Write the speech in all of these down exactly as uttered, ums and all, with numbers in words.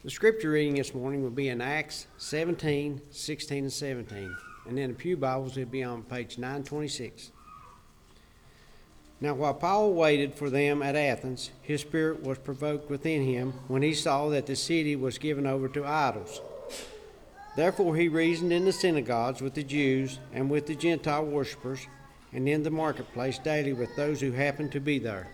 The scripture reading this morning will be in Acts seventeen, sixteen, and seventeen. And in the Pew Bibles, it'll be on page nine twenty-six. Now while Paul waited for them at Athens, his spirit was provoked within him when he saw that the city was given over to idols. Therefore he reasoned in the synagogues with the Jews and with the Gentile worshippers, and in the marketplace daily with those who happened to be there.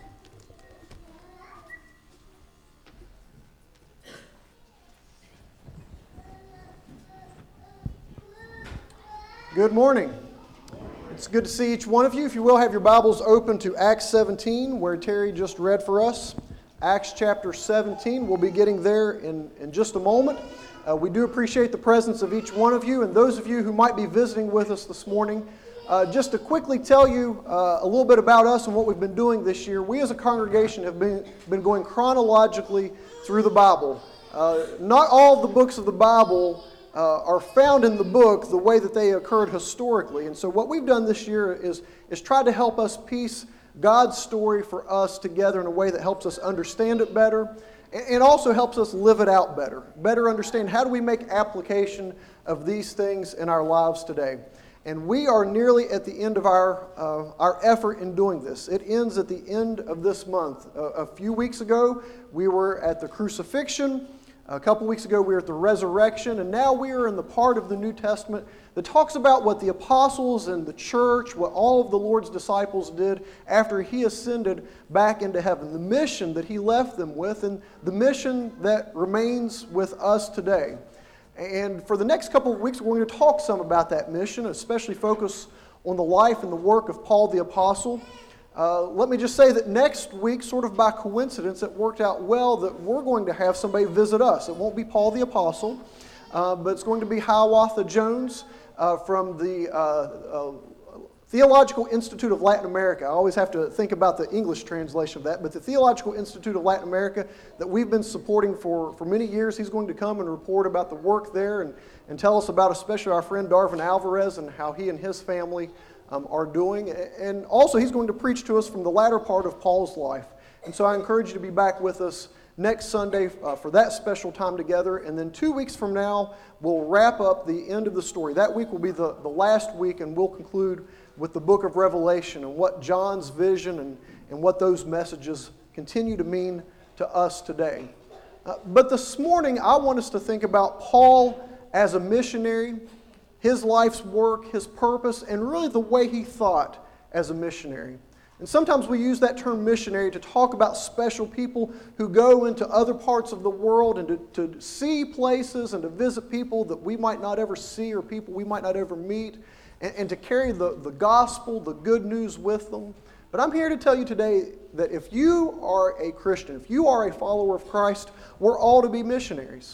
Good morning. It's good to see each one of you. If you will, have your Bibles open to Acts seventeen, where Terry just read for us. Acts chapter seventeen. We'll be getting there in, in just a moment. Uh, we do appreciate the presence of each one of you, and those of you who might be visiting with us this morning. Uh, just to quickly tell you uh, a little bit about us and what we've been doing this year, we as a congregation have been, been going chronologically through the Bible. Uh, not all of the books of the Bible Uh, are found in the book the way that they occurred historically. And so what we've done this year is, is try to help us piece God's story for us together in a way that helps us understand it better and, and also helps us live it out better. Better understand how do we make application of these things in our lives today. And we are nearly at the end of our, uh, our effort in doing this. It ends at the end of this month. Uh, a few weeks ago, we were at the crucifixion. A couple weeks ago, we were at the resurrection, and now we are in the part of the New Testament that talks about what the apostles and the church, what all of the Lord's disciples did after He ascended back into heaven, the mission that He left them with, and the mission that remains with us today. And for the next couple of weeks, we're going to talk some about that mission, especially focus on the life and the work of Paul the Apostle. Uh, let me just say that next week, sort of by coincidence, it worked out well that we're going to have somebody visit us. It won't be Paul the Apostle, uh, but it's going to be Hiawatha Jones uh, from the uh, uh, Theological Institute of Latin America. I always have to think about the English translation of that, but the Theological Institute of Latin America that we've been supporting for, for many years. He's going to come and report about the work there and, and tell us about especially our friend Darvin Alvarez and how he and his family Um, are doing. And also he's going to preach to us from the latter part of Paul's life. And so I encourage you to be back with us next Sunday uh, for that special time together. And then two weeks from now, we'll wrap up the end of the story. That week will be the, the last week, and we'll conclude with the book of Revelation and what John's vision and, and what those messages continue to mean to us today. Uh, but this morning, I want us to think about Paul as a missionary, his life's work, his purpose, and really the way he thought as a missionary. And sometimes we use that term missionary to talk about special people who go into other parts of the world and to, to see places and to visit people that we might not ever see or people we might not ever meet, and, and to carry the, the gospel, the good news with them. But I'm here to tell you today that if you are a Christian, if you are a follower of Christ, we're all to be missionaries.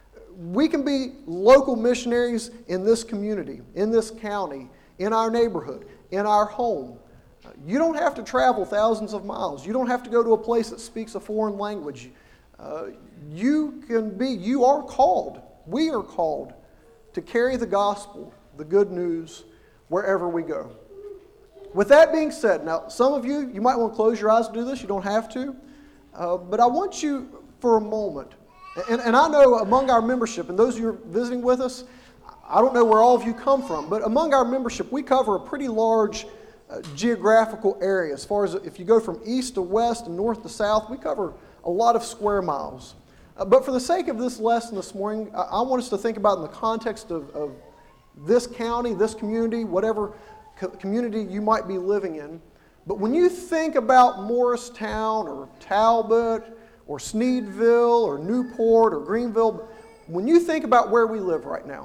We can be local missionaries in this community, in this county, in our neighborhood, in our home. You don't have to travel thousands of miles. You don't have to go to a place that speaks a foreign language. Uh, you can be, you are called, we are called to carry the gospel, the good news, wherever we go. With that being said, now some of you, you might want to close your eyes to do this. You don't have to. Uh, but I want you for a moment. And, and I know among our membership, and those of you who are visiting with us, I don't know where all of you come from, but among our membership, we cover a pretty large uh, geographical area. As far as if you go from east to west and north to south, we cover a lot of square miles. Uh, but for the sake of this lesson this morning, I, I want us to think about in the context of, of this county, this community, whatever co- community you might be living in. But when you think about Morristown or Talbot, or Sneedville, or Newport, or Greenville, when you think about where we live right now,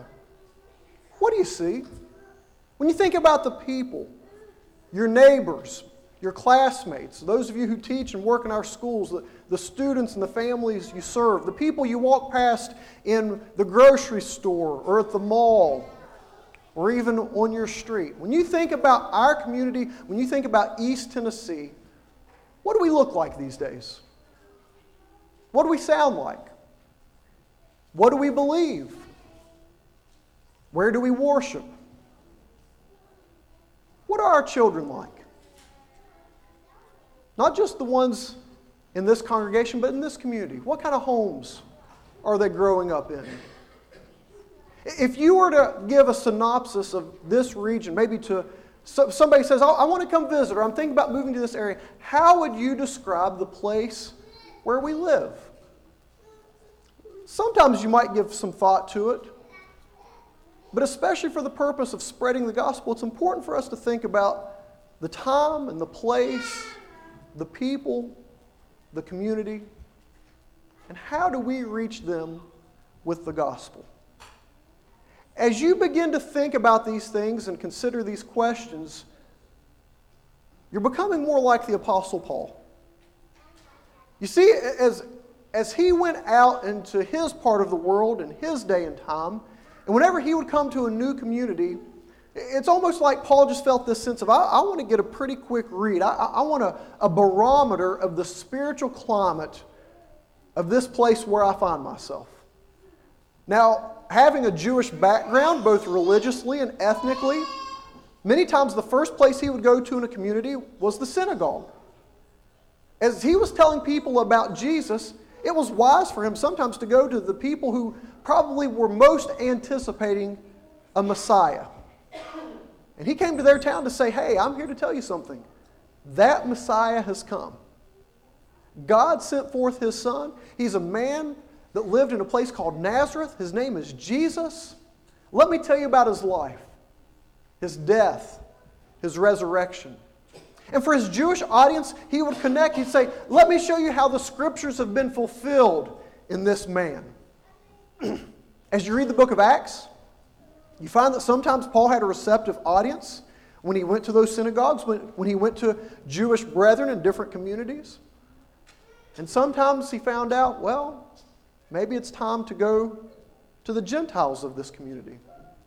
what do you see? When you think about the people, your neighbors, your classmates, those of you who teach and work in our schools, the, the students and the families you serve, the people you walk past in the grocery store or at the mall, or even on your street. When you think about our community, when you think about East Tennessee, what do we look like these days? What do we sound like? What do we believe? Where do we worship? What are our children like? Not just the ones in this congregation, but in this community. What kind of homes are they growing up in? If you were to give a synopsis of this region, maybe to so somebody says, oh, I want to come visit, or I'm thinking about moving to this area, how would you describe the place where we live? Sometimes you might give some thought to it, but especially for the purpose of spreading the gospel, it's important for us to think about the time and the place, the people, the community, and how do we reach them with the gospel? As you begin to think about these things and consider these questions, you're becoming more like the Apostle Paul. You see, as, as he went out into his part of the world in his day and time, and whenever he would come to a new community, it's almost like Paul just felt this sense of, I, I want to get a pretty quick read. I, I want a, a barometer of the spiritual climate of this place where I find myself. Now, having a Jewish background, both religiously and ethnically, many times the first place he would go to in a community was the synagogue. As he was telling people about Jesus, it was wise for him sometimes to go to the people who probably were most anticipating a Messiah. And he came to their town to say, hey, I'm here to tell you something. That Messiah has come. God sent forth his son. He's a man that lived in a place called Nazareth. His name is Jesus. Let me tell you about his life, his death, his resurrection. And for his Jewish audience, he would connect. He'd say, let me show you how the scriptures have been fulfilled in this man. As you read the book of Acts, you find that sometimes Paul had a receptive audience when he went to those synagogues, when, when he went to Jewish brethren in different communities. And sometimes he found out, well, maybe it's time to go to the Gentiles of this community.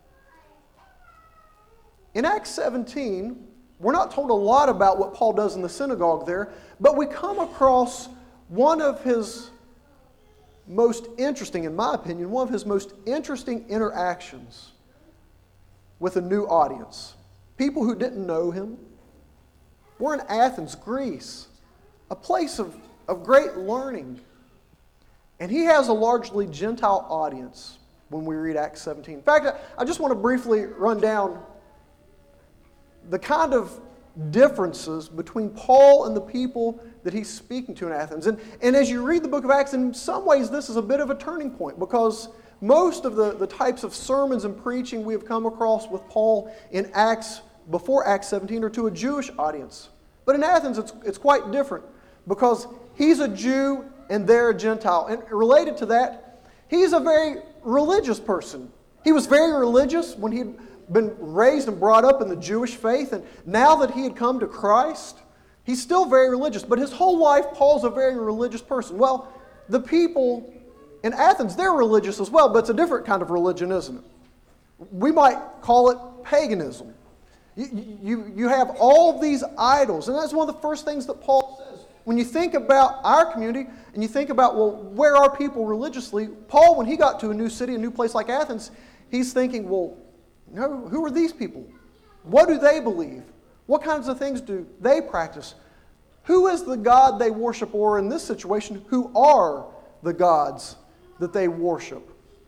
In Acts seventeen, we're not told a lot about what Paul does in the synagogue there, but we come across one of his most interesting, in my opinion, one of his most interesting interactions with a new audience. People who didn't know him. We're in Athens, Greece, a place of, of great learning. And he has a largely Gentile audience when we read Acts seventeen. In fact, I just want to briefly run down the kind of differences between Paul and the people that he's speaking to in Athens. And, and as you read the book of Acts, in some ways this is a bit of a turning point, because most of the, the types of sermons and preaching we have come across with Paul in Acts, before Acts seventeen, are to a Jewish audience. But in Athens it's, it's quite different, because he's a Jew and they're a Gentile. And related to that, he's a very religious person. He was very religious when he'd been raised and brought up in the Jewish faith, and now that he had come to Christ, he's still very religious. But his whole life, Paul's a very religious person. Well, the people in Athens, they're religious as well, but it's a different kind of religion, isn't it? We might call it paganism. You, you, you have all these idols, and that's one of the first things that Paul says. When you think about our community, and you think about, well, where are people religiously? Paul, when he got to a new city, a new place like Athens, he's thinking, well, no, who are these people? What do they believe? What kinds of things do they practice? Who is the God they worship? Or in this situation, who are the gods that they worship?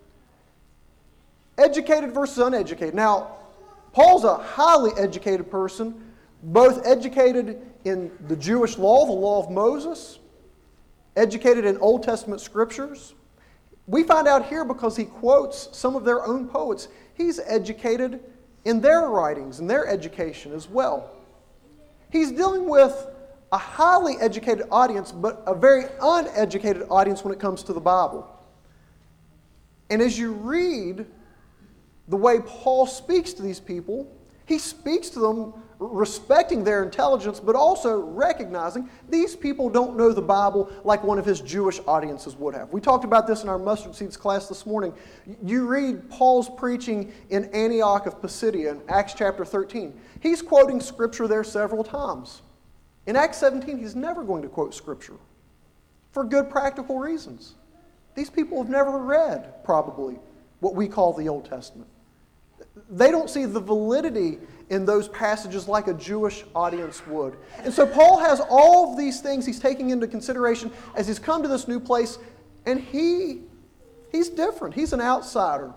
Educated versus uneducated. Now, Paul's a highly educated person, both educated in the Jewish law, the law of Moses, educated in Old Testament scriptures. We find out here because he quotes some of their own poets. He's educated in their writings and their education as well. He's dealing with a highly educated audience, but a very uneducated audience when it comes to the Bible. And as you read the way Paul speaks to these people, he speaks to them respecting their intelligence, but also recognizing these people don't know the Bible like one of his Jewish audiences would have. We talked about this in our Mustard Seeds class this morning. You read Paul's preaching in Antioch of Pisidia in Acts chapter thirteen. He's quoting Scripture there several times. In Acts seventeen, he's never going to quote Scripture for good practical reasons. These people have never read, probably, what we call the Old Testament. They don't see the validity in those passages like a Jewish audience would. And so Paul has all of these things he's taking into consideration as he's come to this new place, and he he's different. He's an outsider.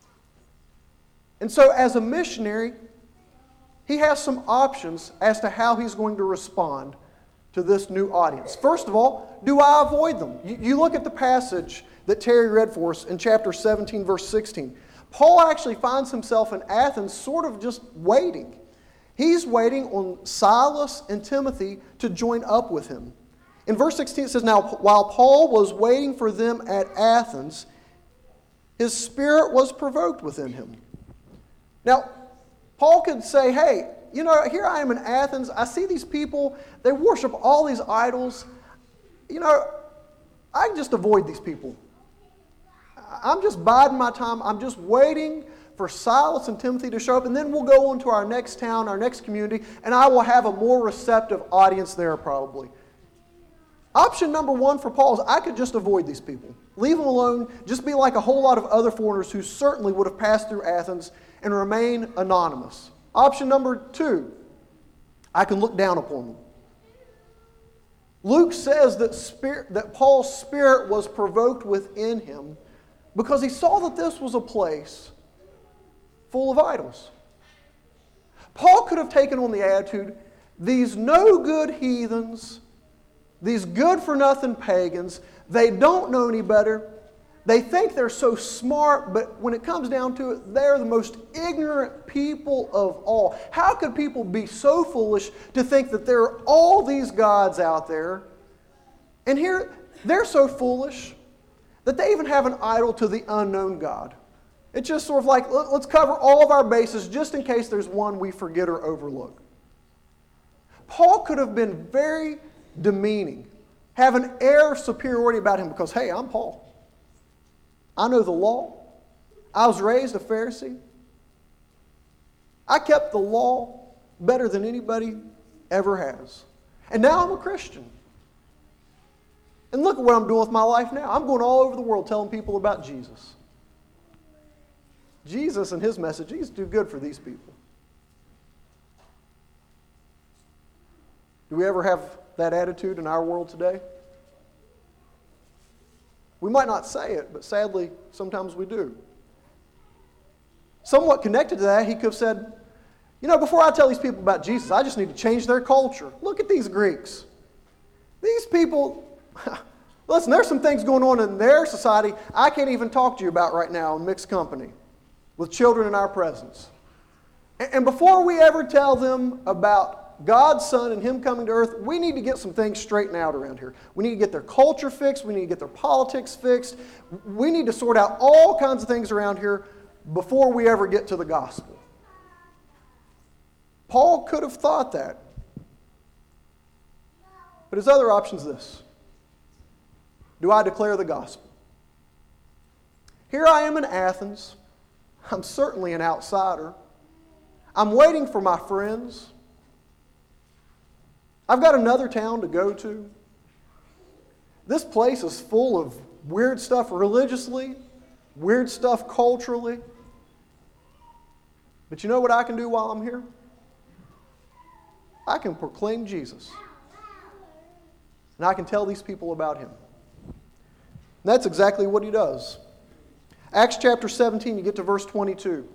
And so as a missionary, he has some options as to how he's going to respond to this new audience. First of all, do I avoid them? You, you look at the passage that Terry read for us in chapter seventeen, verse sixteen. Paul actually finds himself in Athens sort of just waiting. He's waiting on Silas and Timothy to join up with him. In verse sixteen it says, "Now while Paul was waiting for them at Athens, his spirit was provoked within him." Now, Paul could say, hey, you know, here I am in Athens. I see these people. They worship all these idols. You know, I can just avoid these people. I'm just biding my time. I'm just waiting for Silas and Timothy to show up, and then we'll go on to our next town, our next community, and I will have a more receptive audience there probably. Option number one for Paul is I could just avoid these people. Leave them alone. Just be like a whole lot of other foreigners who certainly would have passed through Athens and remain anonymous. Option number two, I can look down upon them. Luke says that, spirit, that Paul's spirit was provoked within him because he saw that this was a place full of idols. Paul could have taken on the attitude, these no good heathens, these good-for-nothing pagans, they don't know any better. They think they're so smart, but when it comes down to it, they're the most ignorant people of all. How could people be so foolish to think that there are all these gods out there? And here, they're so foolish that they even have an idol to the unknown God. It's just sort of like, let's cover all of our bases just in case there's one we forget or overlook. Paul could have been very demeaning, have an air of superiority about him because, hey, I'm Paul. I know the law. I was raised a Pharisee. I kept the law better than anybody ever has. And now I'm a Christian. And look at what I'm doing with my life now. I'm going all over the world telling people about Jesus. Jesus and his message, he's too good for these people. Do we ever have that attitude in our world today? We might not say it, but sadly, sometimes we do. Somewhat connected to that, he could have said, you know, before I tell these people about Jesus, I just need to change their culture. Look at these Greeks. These people, listen, there's some things going on in their society I can't even talk to you about right now in mixed company with children in our presence. And before we ever tell them about God's Son and Him coming to earth, we need to get some things straightened out around here. We need to get their culture fixed. We need to get their politics fixed. We need to sort out all kinds of things around here before we ever get to the gospel. Paul could have thought that. But his other option is this. Do I declare the gospel? Here I am in Athens. I'm certainly an outsider. I'm waiting for my friends. I've got another town to go to. This place is full of weird stuff religiously, weird stuff culturally. But you know what I can do while I'm here? I can proclaim Jesus. And I can tell these people about Him. And that's exactly what he does. Acts chapter seventeen, you get to verse twenty-two.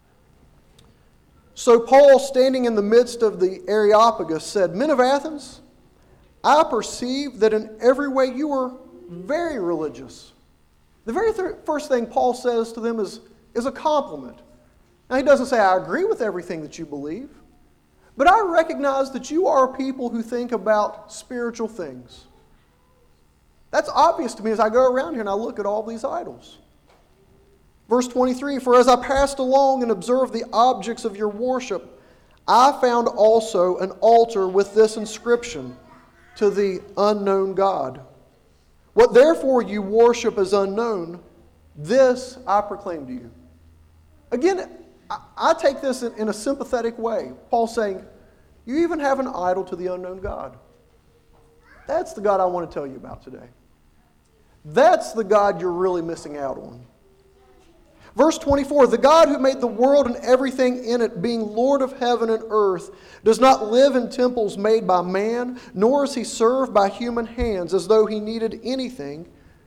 So Paul, standing in the midst of the Areopagus, said, Men of Athens, I perceive that in every way you are very religious. The very th- first thing Paul says to them is, is a compliment. Now he doesn't say, I agree with everything that you believe, but I recognize that you are a people who think about spiritual things. That's obvious to me as I go around here and I look at all these idols. Verse twenty-three, For as I passed along and observed the objects of your worship, I found also an altar with this inscription, To the unknown God. What therefore you worship as unknown, this I proclaim to you. Again, I, I take this in, in a sympathetic way. Paul's saying, you even have an idol to the unknown God. That's the God I want to tell you about today. That's the God you're really missing out on. Verse twenty-four, The God who made the world and everything in it, being Lord of heaven and earth, does not live in temples made by man, nor is He served by human hands as though He needed anything,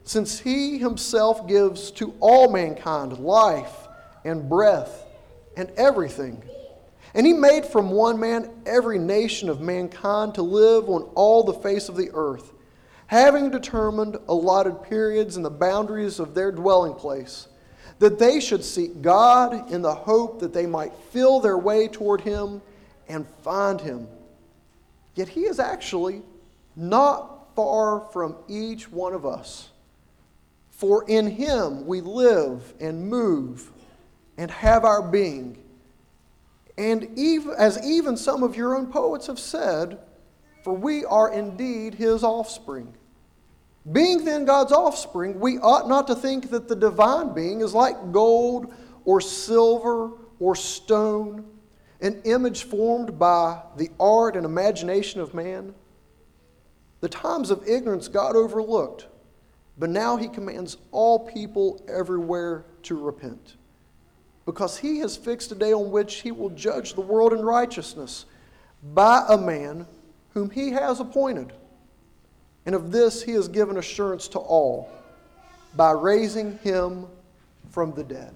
since he himself gives to all mankind life and breath and everything. And he made from one man every nation of mankind to live on all the face of the earth, having determined allotted periods and the boundaries of their dwelling place, that they should seek God in the hope that they might feel their way toward him and find him. Yet he is actually not far from each one of us. For in him we live and move and have our being. And even, as even some of your own poets have said, for we are indeed his offspring. Being then God's offspring, we ought not to think that the divine being is like gold or silver or stone, an image formed by the art and imagination of man. The times of ignorance God overlooked, but now he commands all people everywhere to repent, because he has fixed a day on which he will judge the world in righteousness by a man whom he has appointed. And of this he has given assurance to all by raising him from the dead.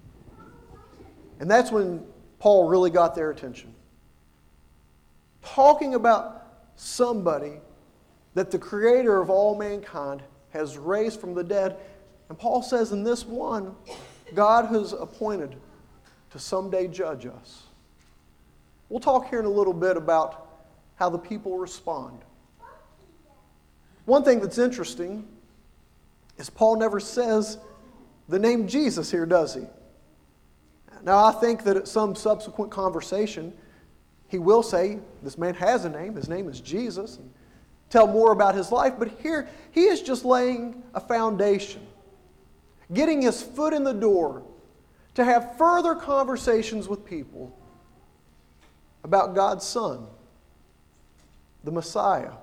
And that's when Paul really got their attention. Talking about somebody that the creator of all mankind has raised from the dead. And Paul says in this one, God has appointed to someday judge us. We'll talk here in a little bit about how the people respond. One thing that's interesting is Paul never says the name Jesus here, does he? Now, I think that at some subsequent conversation, he will say, this man has a name, his name is Jesus, and tell more about his life. But here, he is just laying a foundation, getting his foot in the door to have further conversations with people about God's Son, the Messiah,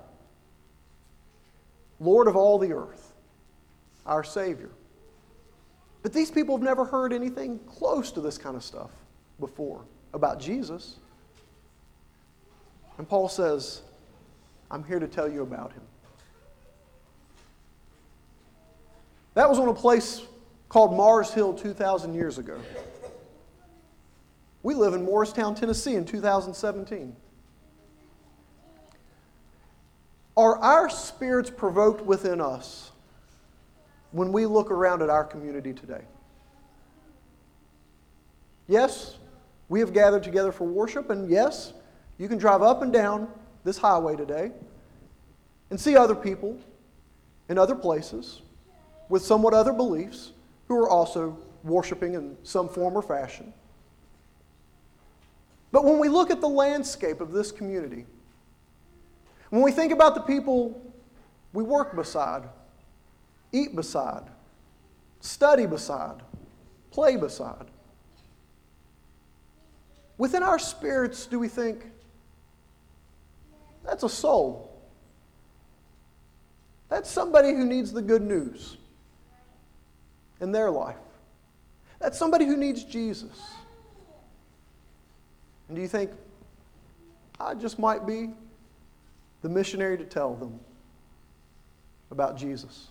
Lord of all the earth, our Savior. But these people have never heard anything close to this kind of stuff before about Jesus. And Paul says, I'm here to tell you about him. That was on a place called Mars Hill two thousand years ago. We live in Morristown, Tennessee in two thousand seventeen. Are our spirits provoked within us when we look around at our community today? Yes, we have gathered together for worship, and yes, you can drive up and down this highway today and see other people in other places with somewhat other beliefs who are also worshiping in some form or fashion. But when we look at the landscape of this community, when we think about the people we work beside, eat beside, study beside, play beside, within our spirits do we think, that's a soul. That's somebody who needs the good news in their life. That's somebody who needs Jesus. And do you think, I just might be the missionary to tell them about Jesus?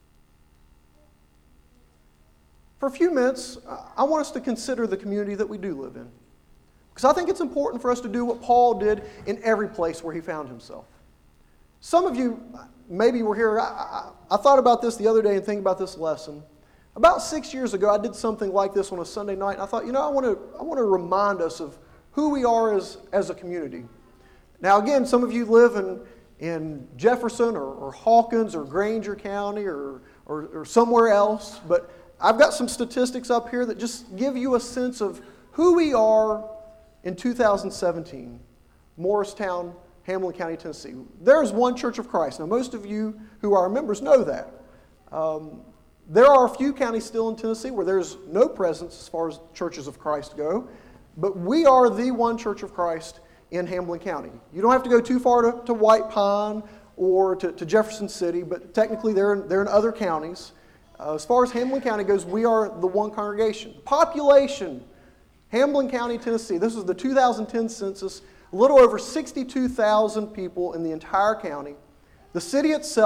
For a few minutes, I want us to consider the community that we do live in. Because I think it's important for us to do what Paul did in every place where he found himself. Some of you maybe were here. I, I, I thought about this the other day and thinking about this lesson. About six years ago, I did something like this on a Sunday night. And I thought, you know, I want to I want to remind us of who we are as, as a community. Now, again, some of you live in, in Jefferson or, or Hawkins or Granger County or, or, or somewhere else. But I've got some statistics up here that just give you a sense of who we are in two thousand seventeen, Morristown, Hamlin County, Tennessee. There's one Church of Christ. Now, most of you who are members know that. Um, there are a few counties still in Tennessee where there's no presence as far as churches of Christ go, but we are the one Church of Christ in Hamlin County. You don't have to go too far to, to White Pine or to, to Jefferson City, but technically they're in, they're in other counties. Uh, as far as Hamlin County goes, we are the one congregation. Population, Hamlin County, Tennessee. This is the two thousand ten census. A little over sixty-two thousand people in the entire county. The city itself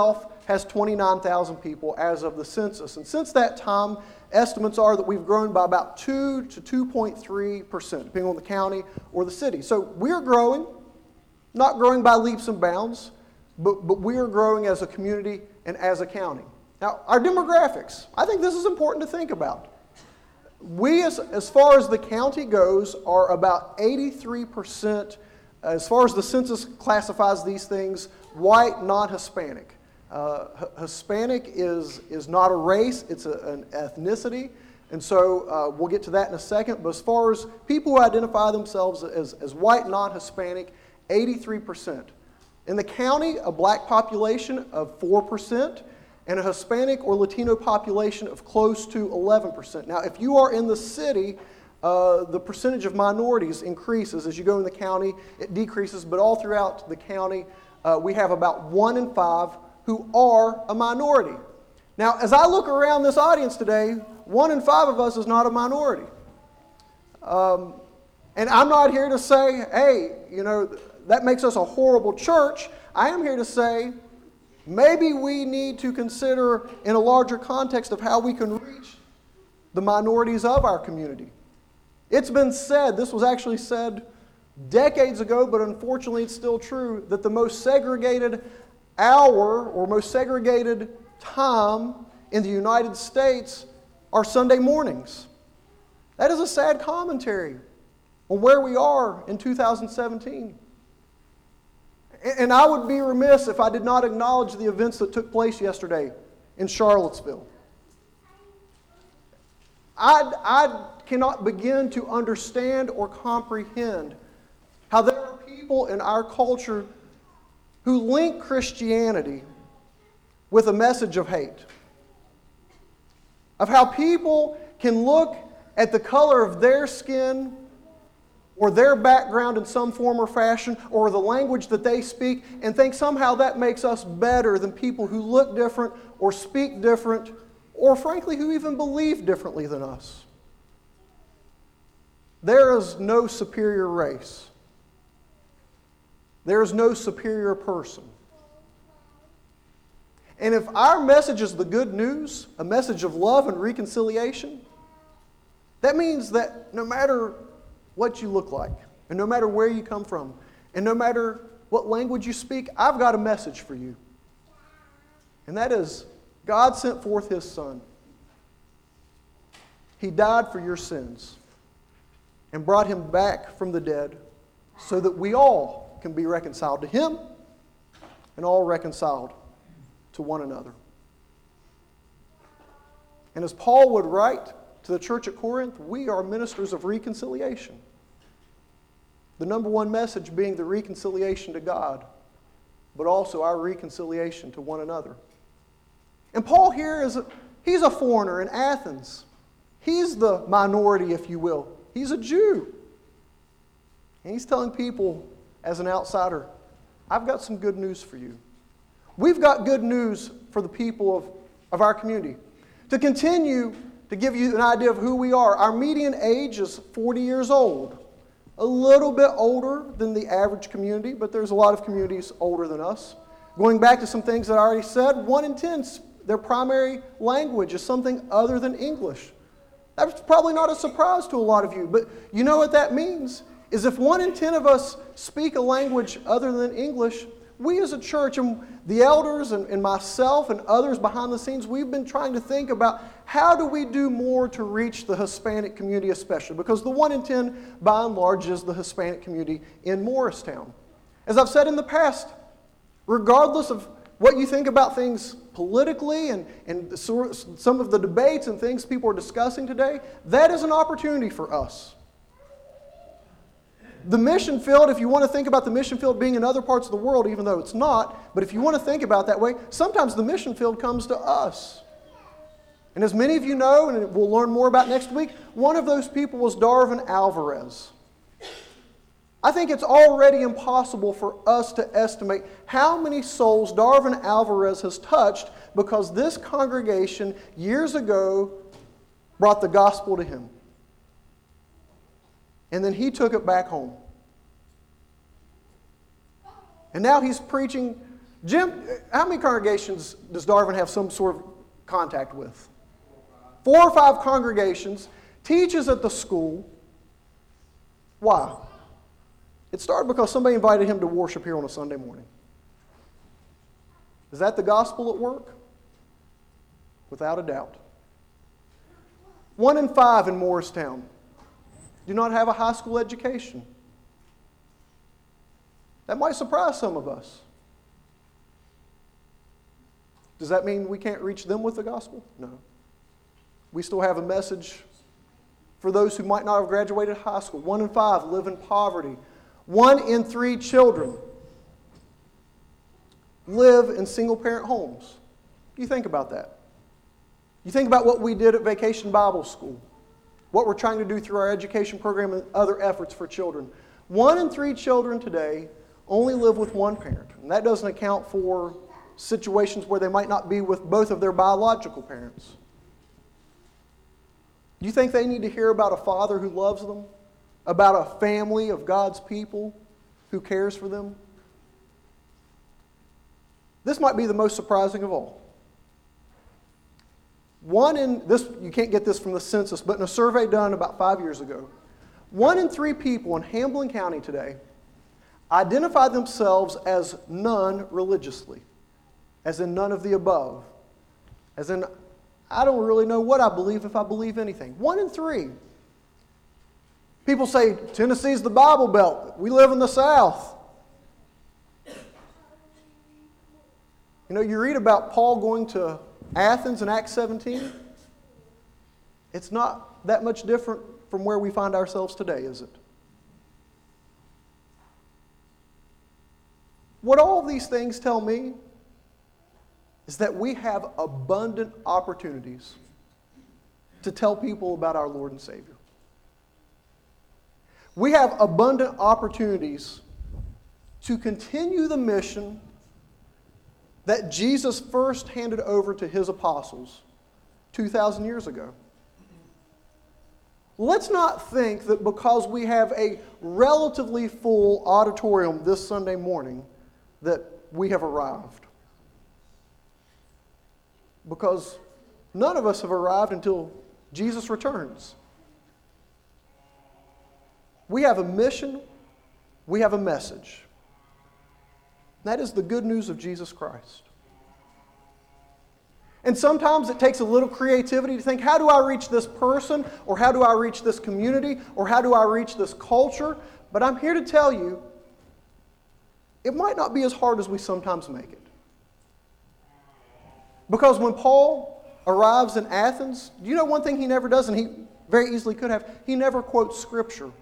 has twenty-nine thousand people as of the census. And since that time, estimates are that we've grown by about two to two point three percent, depending on the county or the city. So we're growing, not growing by leaps and bounds, but, but we are growing as a community and as a county. Now, our demographics, I think this is important to think about. We, as, as far as the county goes, are about eighty-three percent, as far as the census classifies these things, white, non-Hispanic. Uh, Hispanic is, is not a race, it's a, an ethnicity. And so uh, we'll get to that in a second. But as far as people who identify themselves as, as white, non-Hispanic, eighty-three percent. In the county, a black population of four percent and a Hispanic or Latino population of close to eleven percent. Now, if you are in the city, uh, the percentage of minorities increases. As you go in the county, it decreases. But all throughout the county, uh, we have about one in five who are a minority. Now, as I look around this audience today, one in five of us is not a minority. Um, and I'm not here to say, hey, you know, that makes us a horrible church. I am here to say, maybe we need to consider in a larger context of how we can reach the minorities of our community. It's been said, this was actually said decades ago, but unfortunately it's still true, that the most segregated hour or most segregated time in the United States are Sunday mornings. That is a sad commentary on where we are in two thousand seventeen. And I would be remiss if I did not acknowledge the events that took place yesterday in Charlottesville. I, I cannot begin to understand or comprehend how there are people in our culture who link Christianity with a message of hate. Of how people can look at the color of their skin or their background in some form or fashion, or the language that they speak, and think somehow that makes us better than people who look different or speak different, or frankly, who even believe differently than us. There is no superior race. There is no superior person. And if our message is the good news, a message of love and reconciliation, that means that no matter what you look like, and no matter where you come from, and no matter what language you speak, I've got a message for you. And that is, God sent forth His Son. He died for your sins and brought Him back from the dead so that we all can be reconciled to Him and all reconciled to one another. And as Paul would write to the church at Corinth, we are ministers of reconciliation. The number one message being the reconciliation to God, but also our reconciliation to one another. And Paul here is a, he's a foreigner in Athens. He's the minority, if you will. He's a Jew. And he's telling people, as an outsider, I've got some good news for you. We've got good news for the people of, of our community. To continue to give you an idea of who we are, our median age is forty years old. A little bit older than the average community, but there's a lot of communities older than us. Going back to some things that I already said, one in ten, their primary language is something other than English. That's probably not a surprise to a lot of you, but you know what that means? Is if one in ten of us speak a language other than English, we as a church, and the elders and, and myself and others behind the scenes, we've been trying to think about how do we do more to reach the Hispanic community especially, because the one in ten, by and large, is the Hispanic community in Morristown. As I've said in the past, regardless of what you think about things politically and, and some of the debates and things people are discussing today, that is an opportunity for us. The mission field, if you want to think about the mission field being in other parts of the world, even though it's not, but if you want to think about it that way, sometimes the mission field comes to us. And as many of you know, and we'll learn more about next week, one of those people was Darvin Alvarez. I think it's already impossible for us to estimate how many souls Darvin Alvarez has touched because this congregation years ago brought the gospel to him. And then he took it back home. And now he's preaching Jim, how many congregations does Darwin have some sort of contact with? Four or five congregations, teaches at the school. Why? It started because somebody invited him to worship here on a Sunday morning. Is that the gospel at work? Without a doubt. One in five in Morristown do not have a high school education. That might surprise some of us. Does that mean we can't reach them with the gospel? No. We still have a message for those who might not have graduated high school. One in five live in poverty. One in three children live in single-parent homes. You think about that. You think about what we did at Vacation Bible School, what we're trying to do through our education program and other efforts for children. One in three children today only live with one parent. And that doesn't account for situations where they might not be with both of their biological parents. Do you think they need to hear about a father who loves them? About a family of God's people who cares for them? This might be the most surprising of all. One in, this, you can't get this from the census, but in a survey done about five years ago, one in three people in Hamblin County today identify themselves as none religiously, as in none of the above, as in, I don't really know what I believe if I believe anything. One in three. People say, Tennessee's the Bible Belt. We live in the South. You know, you read about Paul going to Athens in Acts seventeen. It's not that much different from where we find ourselves today, is it? What all of these things tell me is that we have abundant opportunities to tell people about our Lord and Savior. We have abundant opportunities to continue the mission that Jesus first handed over to his apostles two thousand years ago. Let's not think that because we have a relatively full auditorium this Sunday morning that we have arrived. Because none of us have arrived until Jesus returns. We have a mission, we have a message. That is the good news of Jesus Christ. And sometimes it takes a little creativity to think, how do I reach this person? Or how do I reach this community? Or how do I reach this culture? But I'm here to tell you, it might not be as hard as we sometimes make it. Because when Paul arrives in Athens, you know one thing he never does, and he very easily could have, he never quotes Scripture.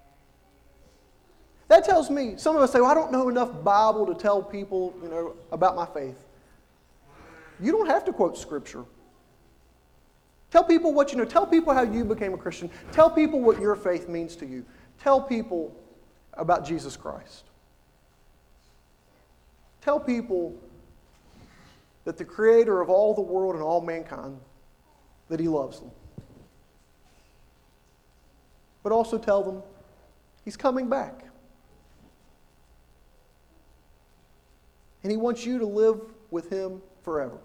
That tells me, some of us say, well, I don't know enough Bible to tell people, you know, about my faith. You don't have to quote Scripture. Tell people what you know. Tell people how you became a Christian. Tell people what your faith means to you. Tell people about Jesus Christ. Tell people that the Creator of all the world and all mankind, that He loves them. But also tell them He's coming back. And He wants you to live with Him forever.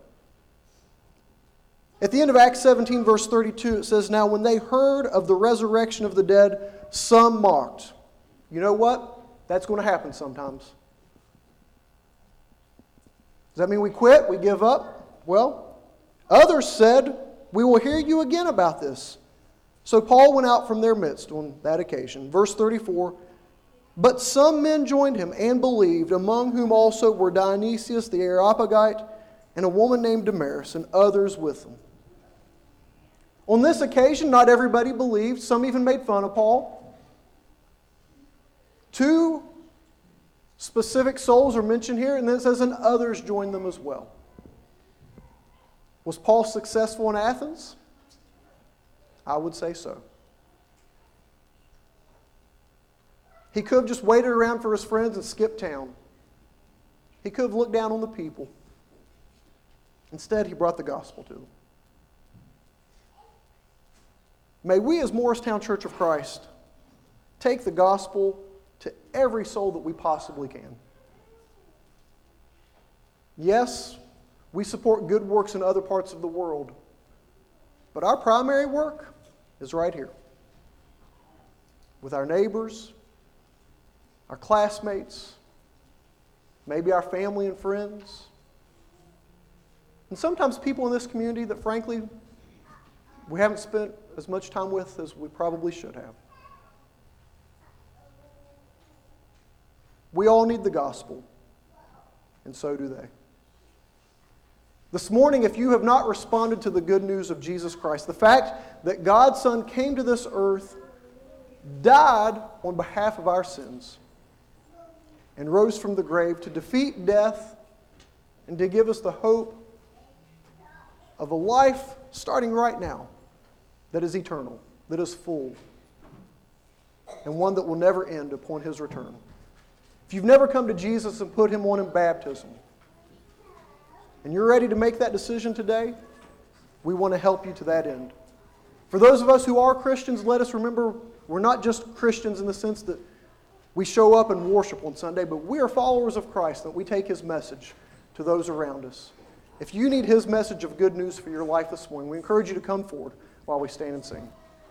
At the end of Acts seventeen, verse thirty-two, it says, now when they heard of the resurrection of the dead, some mocked. You know what? That's going to happen sometimes. Does that mean we quit? We give up? Well, others said, we will hear you again about this. So Paul went out from their midst on that occasion. Verse thirty-four, but some men joined him and believed, among whom also were Dionysius the Areopagite and a woman named Damaris, and others with them. On this occasion, not everybody believed. Some even made fun of Paul. Two specific souls are mentioned here, and then it says, and others joined them as well. Was Paul successful in Athens? I would say so. He could have just waited around for his friends and skipped town. He could have looked down on the people. Instead, he brought the gospel to them. May we as Morristown Church of Christ take the gospel to every soul that we possibly can. Yes, we support good works in other parts of the world, but our primary work is right here with our neighbors, our classmates, maybe our family and friends, and sometimes people in this community that, frankly, we haven't spent as much time with as we probably should have. We all need the gospel, and so do they. This morning, if you have not responded to the good news of Jesus Christ, the fact that God's Son came to this earth, died on behalf of our sins, and rose from the grave to defeat death and to give us the hope of a life starting right now that is eternal, that is full, and one that will never end upon His return. If you've never come to Jesus and put Him on in baptism, and you're ready to make that decision today, we want to help you to that end. For those of us who are Christians, let us remember we're not just Christians in the sense that we show up and worship on Sunday, but we are followers of Christ, that we take His message to those around us. If you need His message of good news for your life this morning, we encourage you to come forward while we stand and sing.